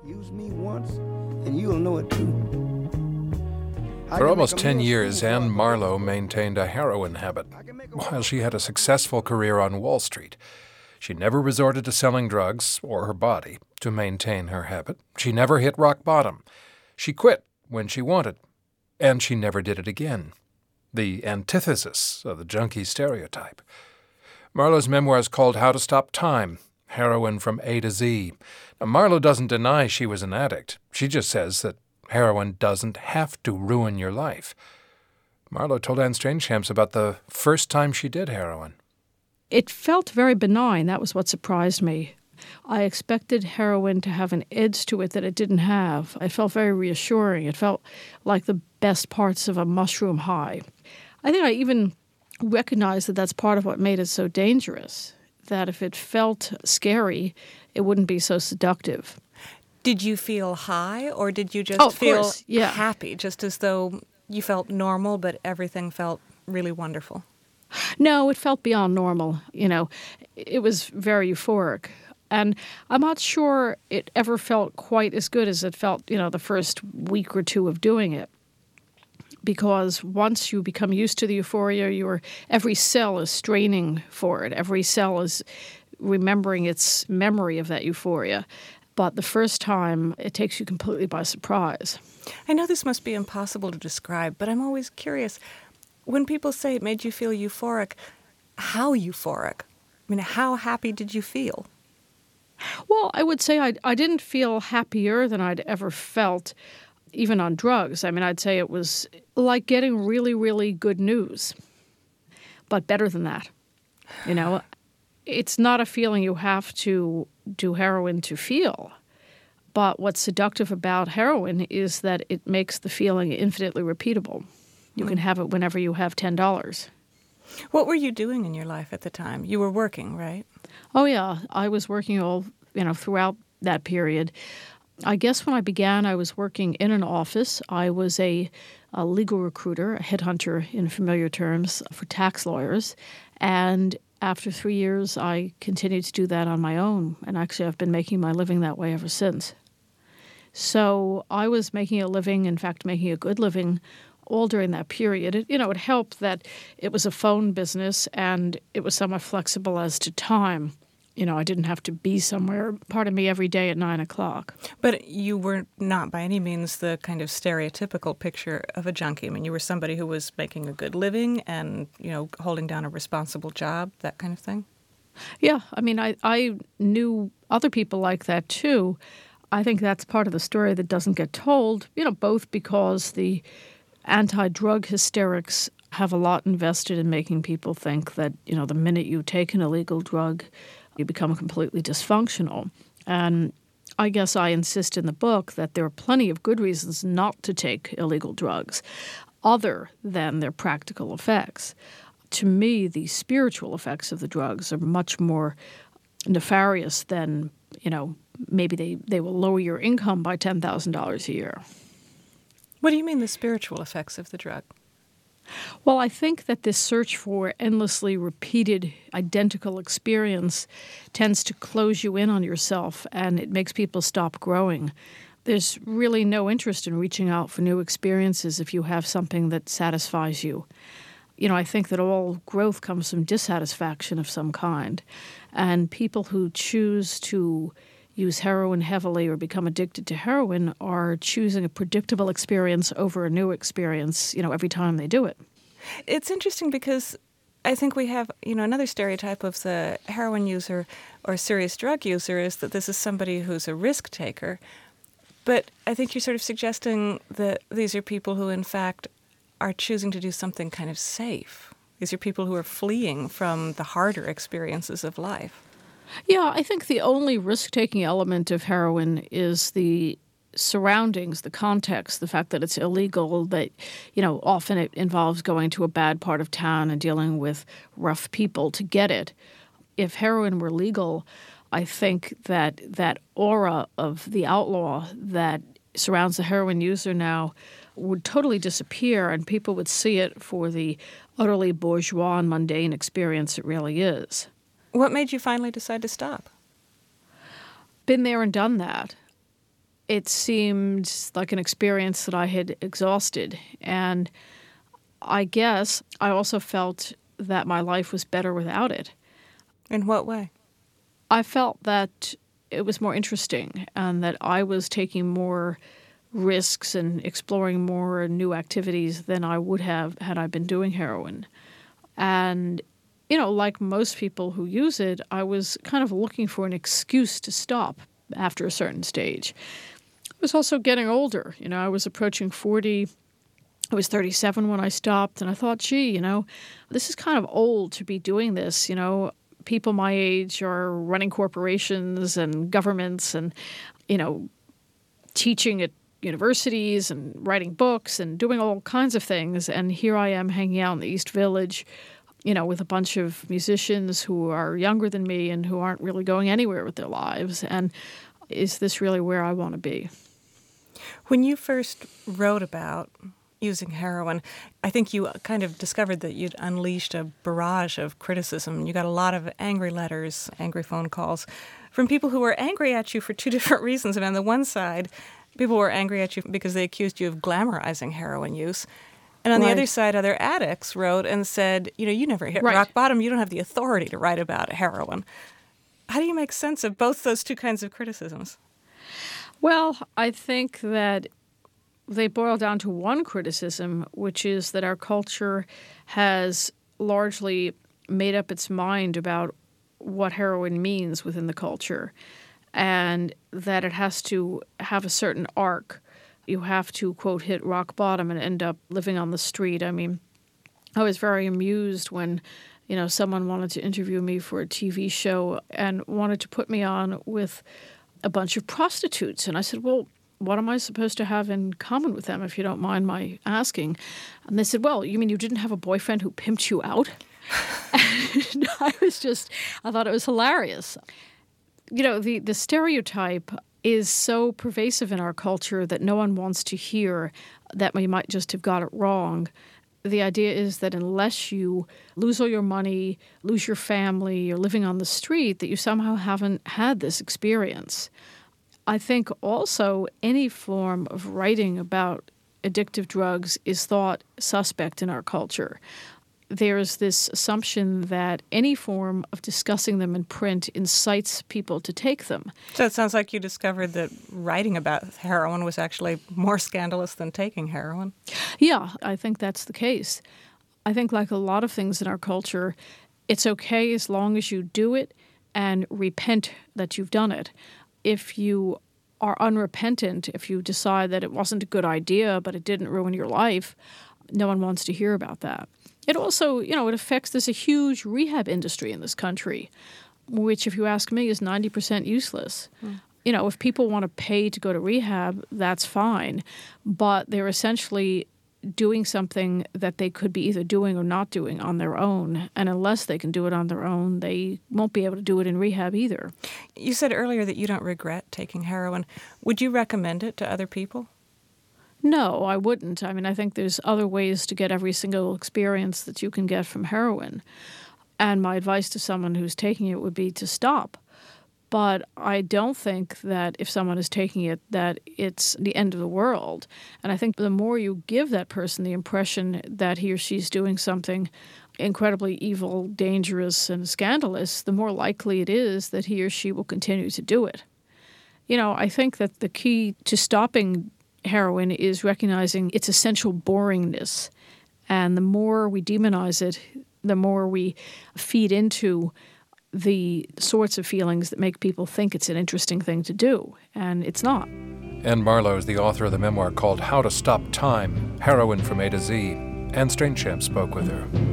Use me once, and you'll know it too. For almost 10 years, Anne Marlowe maintained a heroin habit, while she had a successful career on Wall Street. She never resorted to selling drugs, or her body, to maintain her habit. She never hit rock bottom. She quit when she wanted, and she never did it again. The antithesis of the junkie stereotype. Marlowe's memoir is called How to Stop Time, Heroin from A to Z. Now, Marlowe doesn't deny she was an addict. She just says that heroin doesn't have to ruin your life. Marlowe told Anne Strangechamps about the first time she did heroin. It felt very benign. That was what surprised me. I expected heroin to have an edge to it that it didn't have. It felt very reassuring. It felt like the best parts of a mushroom high. I think I even recognized that that's part of what made it so dangerous, that if it felt scary, it wouldn't be so seductive. Did you feel high, or did you just feel happy, just as though you felt normal, but everything felt really wonderful? No, it felt beyond normal. It was very euphoric. And I'm not sure it ever felt quite as good as it felt, the first week or two of doing it. Because once you become used to the euphoria, every cell is straining for it. Every cell is remembering its memory of that euphoria. But the first time, it takes you completely by surprise. I know this must be impossible to describe, but I'm always curious. When people say it made you feel euphoric, how euphoric? I mean, how happy did you feel? Well, I would say I didn't feel happier than I'd ever felt, even on drugs. I mean, I'd say it was like getting really, really good news, but better than that. It's not a feeling you have to do heroin to feel. But what's seductive about heroin is that it makes the feeling infinitely repeatable. You can have it whenever you have $10. What were you doing in your life at the time? You were working, right? Oh, yeah. I was working throughout that period. I guess when I began, I was working in an office. I was a legal recruiter, a headhunter in familiar terms, for tax lawyers. And after 3 years, I continued to do that on my own. And actually, I've been making my living that way ever since. So I was making a living, in fact, making a good living, all during that period. It helped that it was a phone business and it was somewhat flexible as to time. I didn't have to be somewhere, pardon me, every day at 9 o'clock. But you were not by any means the kind of stereotypical picture of a junkie. I mean, you were somebody who was making a good living and, holding down a responsible job, that kind of thing? Yeah. I mean, I knew other people like that, too. I think that's part of the story that doesn't get told, both because the anti-drug hysterics have a lot invested in making people think that, the minute you take an illegal drug, you become completely dysfunctional. And I guess I insist in the book that there are plenty of good reasons not to take illegal drugs, other than their practical effects. To me, the spiritual effects of the drugs are much more nefarious than, maybe they will lower your income by $10,000 a year. What do you mean the spiritual effects of the drug? Well, I think that this search for endlessly repeated identical experience tends to close you in on yourself, and it makes people stop growing. There's really no interest in reaching out for new experiences if you have something that satisfies you. I think that all growth comes from dissatisfaction of some kind, and people who choose to use heroin heavily or become addicted to heroin are choosing a predictable experience over a new experience, every time they do it. It's interesting because I think we have, another stereotype of the heroin user or serious drug user is that this is somebody who's a risk taker. But I think you're sort of suggesting that these are people who, in fact, are choosing to do something kind of safe. These are people who are fleeing from the harder experiences of life. Yeah, I think the only risk-taking element of heroin is the surroundings, the context, the fact that it's illegal, that, often it involves going to a bad part of town and dealing with rough people to get it. If heroin were legal, I think that aura of the outlaw that surrounds the heroin user now would totally disappear, and people would see it for the utterly bourgeois and mundane experience it really is. What made you finally decide to stop? Been there and done that. it seemed like an experience that I had exhausted. And I guess I also felt that my life was better without it. In what way? I felt that it was more interesting and that I was taking more risks and exploring more new activities than I would have had I been doing heroin. And, you know, like most people who use it, I was kind of looking for an excuse to stop after a certain stage. I was also getting older. You know, I was approaching 40. I was 37 when I stopped, and I thought, gee, you know, this is kind of old to be doing this. You know, people my age are running corporations and governments and, you know, teaching at universities and writing books and doing all kinds of things. And here I am hanging out in the East Village, you know, with a bunch of musicians who are younger than me and who aren't really going anywhere with their lives. And is this really where I want to be? When you first wrote about using heroin, I think you kind of discovered that you'd unleashed a barrage of criticism. You got a lot of angry letters, angry phone calls from people who were angry at you for two different reasons. And on the one side, people were angry at you because they accused you of glamorizing heroin use. And on the other side, other addicts wrote and said, you know, you never hit rock bottom. You don't have the authority to write about heroin. How do you make sense of both those two kinds of criticisms? Well, I think that they boil down to one criticism, which is that our culture has largely made up its mind about what heroin means within the culture, and that it has to have a certain arc. You have to, quote, hit rock bottom and end up living on the street. I mean, I was very amused when, you know, someone wanted to interview me for a TV show and wanted to put me on with a bunch of prostitutes. And I said, well, what am I supposed to have in common with them, if you don't mind my asking? And they said, well, you mean you didn't have a boyfriend who pimped you out? And I thought it was hilarious. You know, the stereotype is so pervasive in our culture that no one wants to hear that we might just have got it wrong. The idea is that unless you lose all your money, lose your family, you're living on the street, that you somehow haven't had this experience. I think also any form of writing about addictive drugs is thought suspect in our culture. There's this assumption that any form of discussing them in print incites people to take them. So it sounds like you discovered that writing about heroin was actually more scandalous than taking heroin. Yeah, I think that's the case. I think like a lot of things in our culture, it's okay as long as you do it and repent that you've done it. If you are unrepentant, if you decide that it wasn't a good idea but it didn't ruin your life, no one wants to hear about that. It also, you know, it affects, there's a huge rehab industry in this country, which, if you ask me, is 90% useless. You know, if people want to pay to go to rehab, that's fine. But they're essentially doing something that they could be either doing or not doing on their own. And unless they can do it on their own, they won't be able to do it in rehab either. You said earlier that you don't regret taking heroin. Would you recommend it to other people? No, I wouldn't. I mean, I think there's other ways to get every single experience that you can get from heroin. And my advice to someone who's taking it would be to stop. But I don't think that if someone is taking it, that it's the end of the world. And I think the more you give that person the impression that he or she's doing something incredibly evil, dangerous, and scandalous, the more likely it is that he or she will continue to do it. You know, I think that the key to stopping heroin is recognizing its essential boringness. And the more we demonize it, the more we feed into the sorts of feelings that make people think it's an interesting thing to do. And it's not. Anne Marlowe is the author of the memoir called How to Stop Time, Heroin from A to Z. Anne Strainchamp spoke with her.